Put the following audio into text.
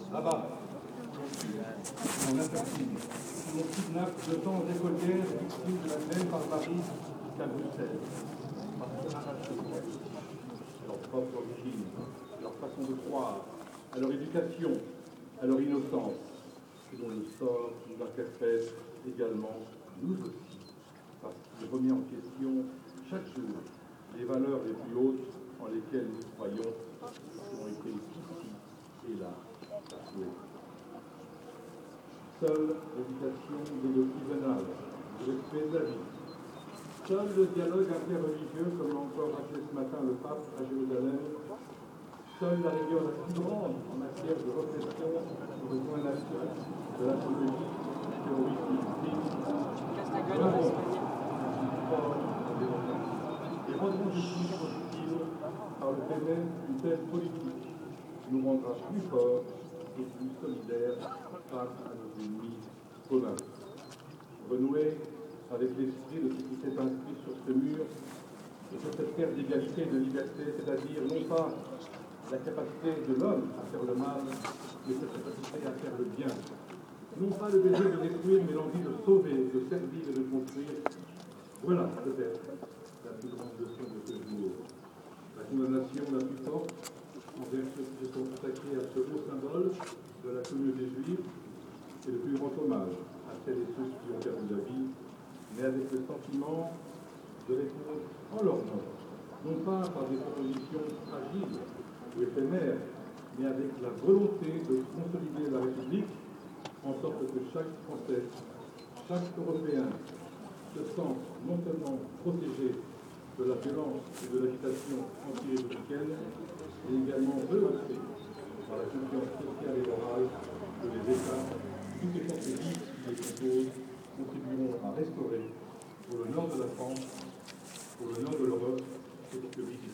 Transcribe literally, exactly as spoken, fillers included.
Là-bas, on assassine, on kidnappe deux cents écolières victimes de la même barbarie qu'à Bruxelles. Parce qu'on a raté leur propre origine, leur façon de croire, à leur éducation, à leur innocence, et dont le sort nous interpelle également, nous aussi, parce qu'il remet en question chaque jour les valeurs les plus hautes en lesquelles nous croyons, qui ont été ici et là bafouées. Seule l'éducation dès le plus jeune âge, le respect de la vie, seul le dialogue interreligieux, comme l'a encore rappelé ce matin le pape à Jérusalem, seule la rigueur la plus grande en matière de répression aux recommandations de l'apologie du terrorisme muslim, rendront et rendront justice aux victimes par le fait même qu'une telle politique nous rendra plus forts et plus solidaires face à nos ennemis communs. Renouer avec l'esprit de ce qui s'est inscrit sur ce mur et sur cette terre d'égalité et de liberté, c'est-à-dire non pas la capacité de l'homme à faire le mal, mais sa capacité à faire le bien. Non pas le désir de détruire, mais l'envie de sauver, de servir et de construire. Voilà peut-être la plus grande leçon de ce jour. La condamnation la plus forte envers ceux qui se sont attaqués à ce haut symbole de la communauté juive, et le plus grand hommage à celles et ceux qui ont perdu la vie, mais avec le sentiment de répondre en leur nom, non pas par des propositions fragiles ou éphémères, mais avec la volonté de consolider la République, en sorte que chaque Français, chaque Européen se sente non seulement protégé de la violence et de l'agitation anti-républicaine, mais également relancé par la confiance sociale et morale que les États, toutes les forces vives qui les composent, contribueront à restaurer pour le nord de la France, pour le nord de l'Europe et pour que